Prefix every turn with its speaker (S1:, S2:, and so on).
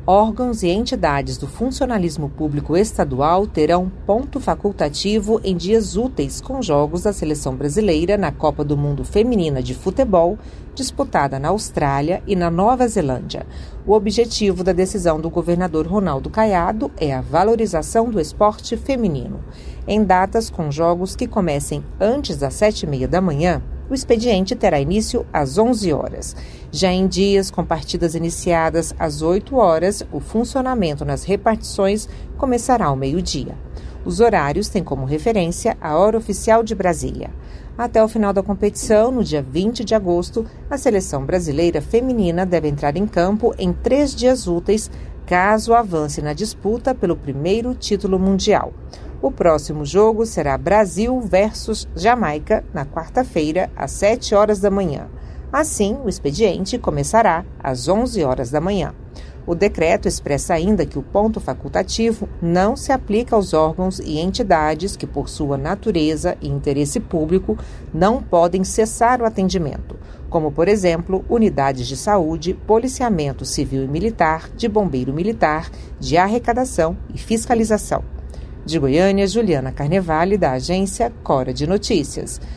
S1: Órgãos e entidades do funcionalismo público estadual terão ponto facultativo em dias úteis com jogos da seleção brasileira na Copa do Mundo Feminina de Futebol, disputada na Austrália e na Nova Zelândia. O objetivo da decisão do governador Ronaldo Caiado é a valorização do esporte feminino. Em datas com jogos que comecem antes das 7h30 da manhã, o expediente terá início às 11 horas. Já em dias com partidas iniciadas às 8 horas, o funcionamento nas repartições começará ao meio-dia. Os horários têm como referência a hora oficial de Brasília. Até o final da competição, no dia 20 de agosto, a seleção brasileira feminina deve entrar em campo em 3 dias úteis, caso avance na disputa pelo primeiro título mundial. O próximo jogo será Brasil versus Jamaica, na quarta-feira, às 7 horas da manhã. Assim, o expediente começará às 11 horas da manhã. O decreto expressa ainda que o ponto facultativo não se aplica aos órgãos e entidades que, por sua natureza e interesse público, não podem cessar o atendimento, como, por exemplo, unidades de saúde, policiamento civil e militar, de bombeiro militar, de arrecadação e fiscalização. De Goiânia, Juliana Carnevale, da agência Cora de Notícias.